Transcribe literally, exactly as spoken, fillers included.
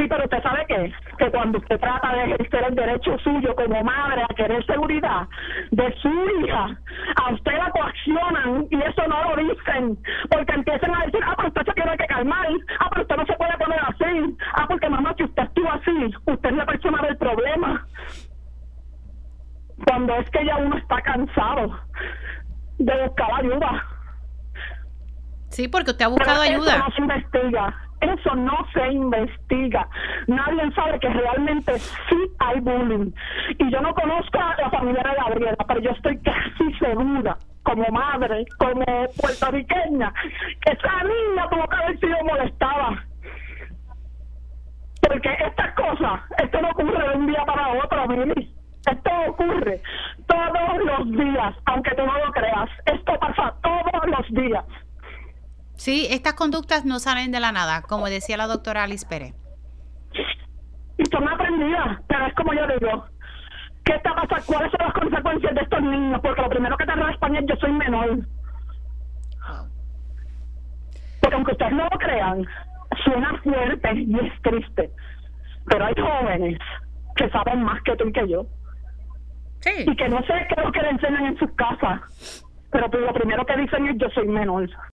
Sí, pero usted sabe qué, que cuando usted trata de ejercer el derecho suyo como madre a querer seguridad de su hija, a usted la coaccionan y eso no lo dicen, porque empiezan a decir, ah, pero usted se tiene que calmar, ah, pero usted no se puede poner así, ah, porque mamá, si usted actúa así, usted es la persona del problema. Cuando es que ya uno está cansado de buscar ayuda. Sí, porque usted ha buscado Pero ayuda. Eso no se investiga. Eso no se investiga. Nadie sabe que realmente sí hay bullying. Y yo no conozco a la familia de Gabriela, pero yo estoy casi segura, como madre, como puertorriqueña, que esa niña tuvo que haber sido molestada. Porque estas cosas, esto no ocurre de un día para otro, Mili. Esto ocurre todos los días, aunque tú no lo creas. Esto pasa todos los días. Sí, estas conductas no salen de la nada, como decía la doctora Alice Pérez. Y son aprendidas, pero es como yo digo, ¿qué está pasando? ¿Cuáles son las consecuencias de estos niños? Porque lo primero que te en España es yo soy menor. Porque aunque ustedes no lo crean, suena fuerte y es triste, pero hay jóvenes que saben más que tú y que yo. Sí. Y que no sé qué es lo que le enseñan en sus casas, pero pues lo primero que dicen es yo soy menor.